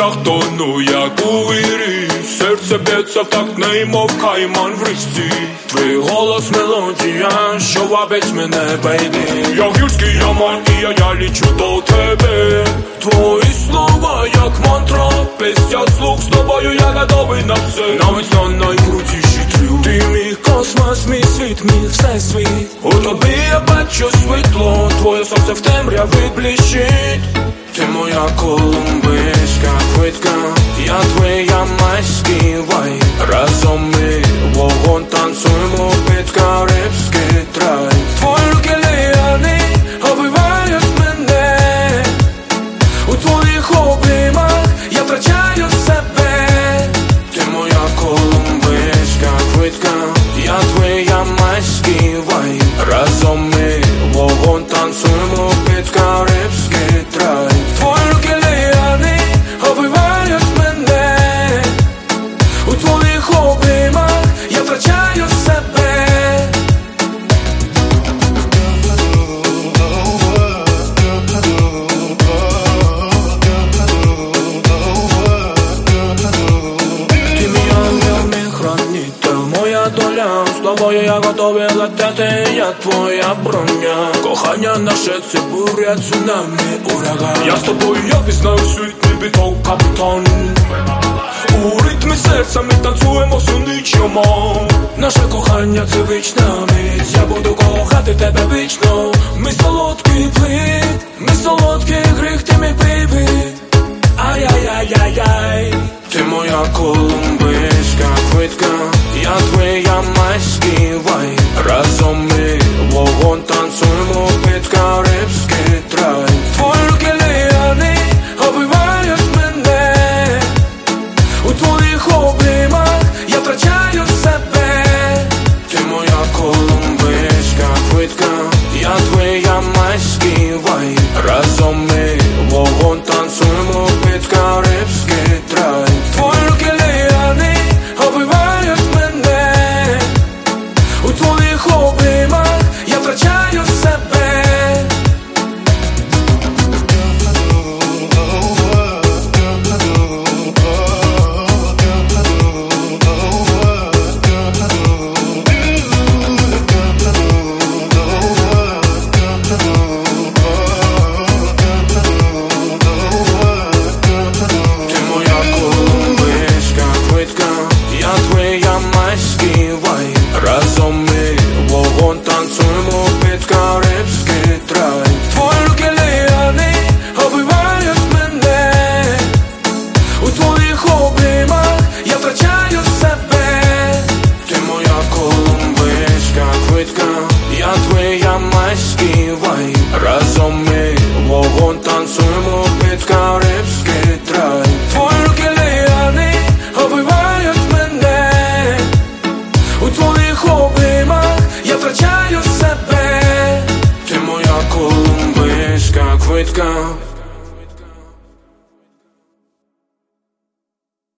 очах тону, як у вирі. Серце б'ється в такт, немов кайман в річці. Твій голос мелодія, що вабить мене, бейбі. Я гірський яман, і я лічу до тебе. Твої слова, як мантра, пісня слух, з тобою я готовий на все. Навіть на найкрутіші трюк. Ти мій космос, мій світ, мій всесвіт. У тобі я бачу світло, твоє серце в темряві блищить. Ти моя колумбійська квітка, я твоя майський вайб. Разом ми вогонь танцюємо під карибський трай. Твої руки ліани обвивають мене. У твоїх обіймах я втрачаю себе. Ти моя колумбійська квітка, я твоя майський вайб. Разом ми вогонь танцюємо під карибський трай. Твої руки ліани обвивають мене. У твоїх обіймах я втрачаю себе. Ти мій ангел, мій хранитель, моя доля. З тобою я готовий летати, я твоя броня. Кохання наше це буря, цунамі, ураган. Я з тобою, я пізнаю світ, мій біток, капітан. У ритмі серця ми танцюємо всю ніч, йомо. Наше кохання це вічна мить. Я буду кохати тебе вічно. Ми солодкий плід, ми солодкий гріх, ти мій привід. Ай-яй-яй-яй-яй. Ти моя колумбійська квітка, я твоя майський вайб. Разом ми вогонь танцюємо під карибський трай. Твої руки ліани обвивають мене. У твоїх обіймах я втрачаю себе. Ти моя колумбійська квітка, я твоя майський вайб. Разом ми вогонь танцюємо під карибський трай. Твої руки ліани обвивають мене. У твоїх обіймах я втрачаю себе. Ти моя колумбійська квітка, я твоя майський вайб. Разом ми вогонь танцюємо під карибський трай. Твої руки ліани обвивають мене. У твоїх обіймах я втрачаю себе. Ти моя колумбійська квітка, я твоя майський вайб. Разом ми вогонь танцюємо під карибський трай. Твої руки ліани обвивають мене. У твоїх обіймах я втрачаю себе. Ти моя колумбійська квітка.